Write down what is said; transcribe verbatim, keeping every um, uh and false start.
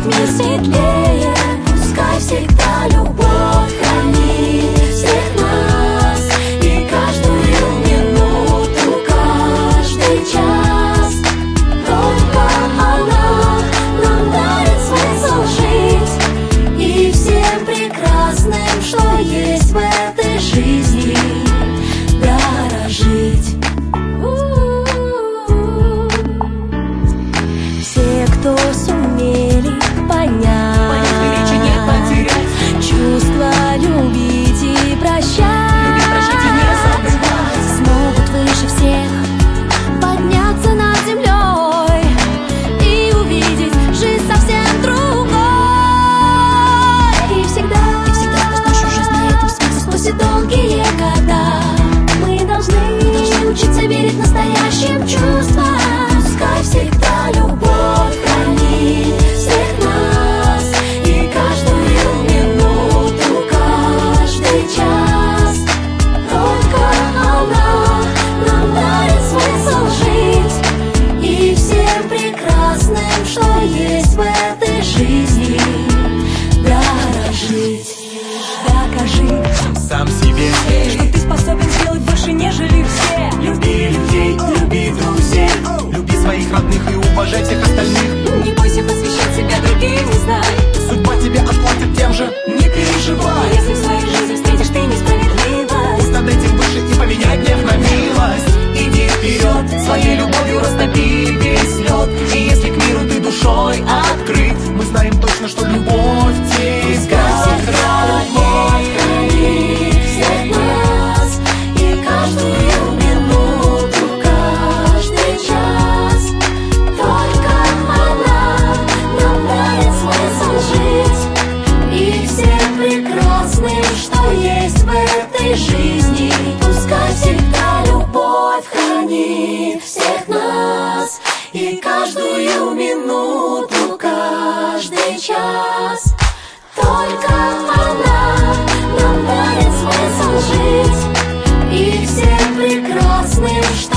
мир светлее. Пускай всегда любовь хранит всех нас, и каждую минуту, каждый час. Только она нам дарит смысл жить, и всем прекрасным, что есть в этой жизни, дорожить. Все, кто сумели понять, чувства любить и прощать, смогут выше всех подняться над землей и увидеть жизнь совсем другой. И всегда, и всегда в нашу жизнь на этом свете сносит долгие года. Мы должны, должны учиться верить в настоящим чувствам. Пускай всегда любовь хранит всех нас, и каждую минуту, каждый час. Только она нам дарит смысл жить, и всем прекрасным, что есть в этой жизни, дорожить. Докажи сам себе, что ты способен сделать больше, нежели все. люби людей, люби друзей, люби своих родных и уважай всех остальных. Не бойся посвящать себя другим, не знай, Судьба тебе отплатит тем же, не переживай. если в своей жизни встретишь ты несправедливость, Над этим выше и поменяй гнев на милость. Иди вперед, своей любовью растопи весь лед. И если к миру ты душой открыт, мы знаем точно, что любовь тебя хранит всех нас, и каждую минуту, каждый час. Только она нам дарит смысл жить, и всем прекрасным, что есть в этой жизни. Пускай всегда любовь хранит всех нас, и каждую минуту, каждый час. Только она нам дарит смысл жить, и всем прекрасным, что